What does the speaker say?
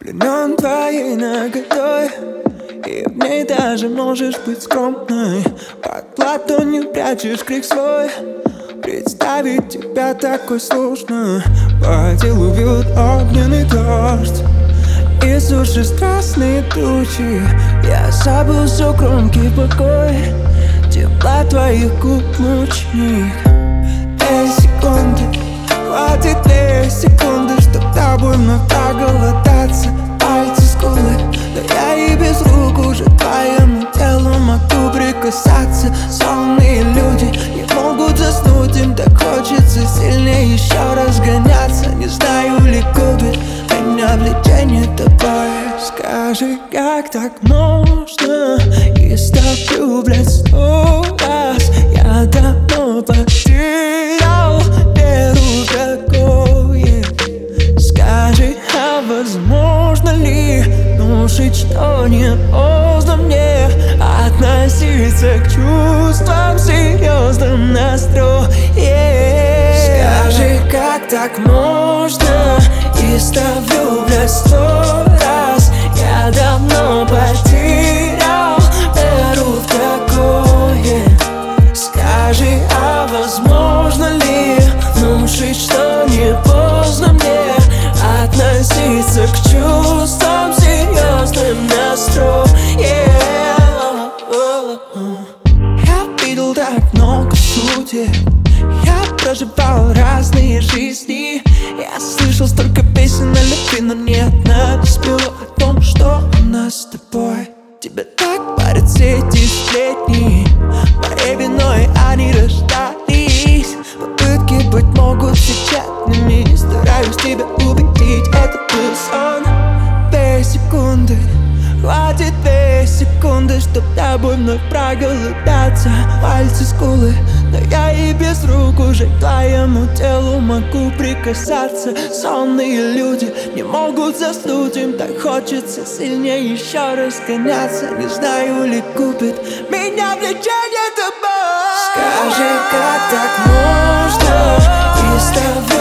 Пленен твоей наготой, и в ней даже можешь быть скромной. Под ладонью прячешь крик свой, представить тебя такой сложно. По телу бьет огненный дождь и сушишь страстные тучи. Я забыл все громкий покой, тепла твоих губ лучник. 2 секунды, хватит 2 секунды, чтоб тобой вновь проголодаться. Пальцы, скулы, да я и без рук уже твоему телу могу прикасаться. Сонные люди не могут заснуть, им так хочется сильнее еще разгоняться. Не знаю ли губит меня влечение тобой. Скажи, как так можно? И ставлю, блядь, 100 раз. Я давно потерял веру в такое. Скажи, а возможно ли внушить, что не поздно мне относиться к чувствам серьезным настроем? Скажи, как так можно? И ставлю, блядь, 100 раз. Я давно потерял веру в такое. Скажи, а возможно ли внушить, что не поздно мне относиться к чувствам серьезным настроем? Я видел так много судеб, я проживал разные жизни. Я слышал столько песен о любви, но ни одна не спела о том, что у нас с тобой. Тебя так парят все эти сплетни, моей виной они рождались. Попытки быть могут печатными, стараюсь тебя убедить, это был сон. 2 секунды, хватит 2 секунды, чтоб тобой вновь проголодаться. Пальцы, скулы, но я и без рук уже к твоему телу могу прикасаться. Сонные люди не могут заснуть, им так хочется сильнее еще разгоняться. Не знаю ли купит меня влечение тобой. Скажи, как так можно? И